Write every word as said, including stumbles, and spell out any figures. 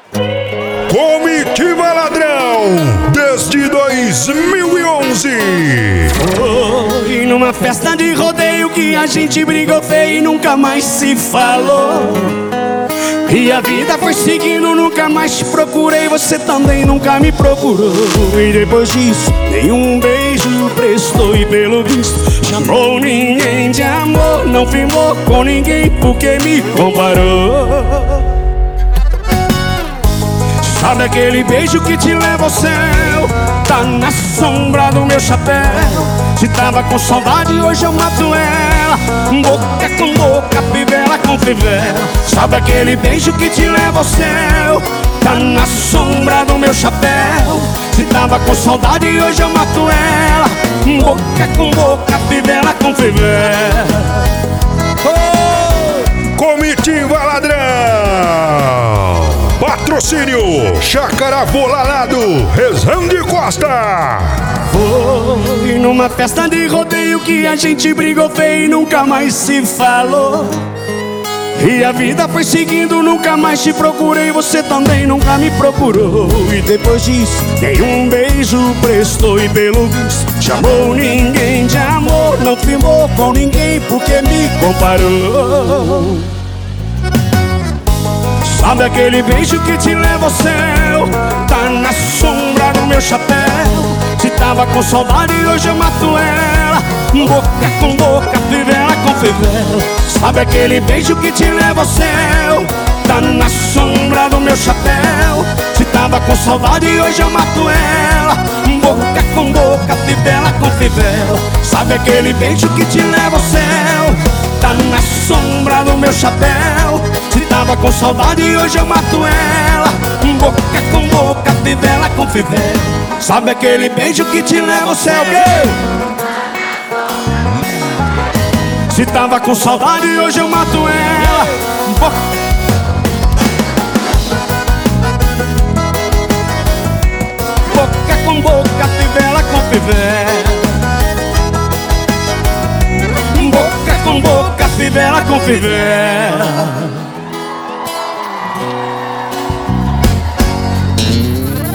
Comitiva Ladrão, desde dois mil e onze. Foi numa festa de rodeio que a gente brigou feio e nunca mais se falou. E a vida foi seguindo, nunca mais te procurei, você também nunca me procurou. E depois disso, nenhum beijo prestou e pelo visto chamou ninguém de amor. Não firmou com ninguém porque me comparou. Sabe aquele beijo que te leva ao céu? Tá na sombra do meu chapéu. Se tava com saudade, hoje eu mato ela. Boca com boca, fivela com fivela. Sabe aquele beijo que te leva ao céu? Tá na sombra do meu chapéu. Se tava com saudade, hoje eu mato ela. Boca com boca, fivela com fivela. Oh! Comitiva Ladrão. Patrocínio Chácara Bolalado, Rezende Costa. Foi numa festa de rodeio que a gente brigou feio e nunca mais se falou. E a vida foi seguindo, nunca mais te procurei, você também nunca me procurou. E depois disso, nenhum beijo prestou e pelo visto chamou ninguém de amor. Não firmou com ninguém porque me comparou. Sabe aquele beijo que te leva ao céu? Tá na sombra do meu chapéu. Se tava com saudade, hoje eu mato ela. Boca com boca, fivela com fivela. Sabe aquele beijo que te leva ao céu? Tá na sombra do meu chapéu. Se tava com saudade, hoje eu mato ela. Boca com boca, fivela com fivela. Sabe aquele beijo que te leva ao céu? Tá na sombra do meu chapéu. Se tava com saudade, hoje eu mato ela. Boca com boca, fivela com fivela. Sabe aquele beijo que te leva ao céu? Se tava com saudade, hoje eu mato ela. Boca, boca com boca, fivela com fivela. Boca com boca, fivela com fivela.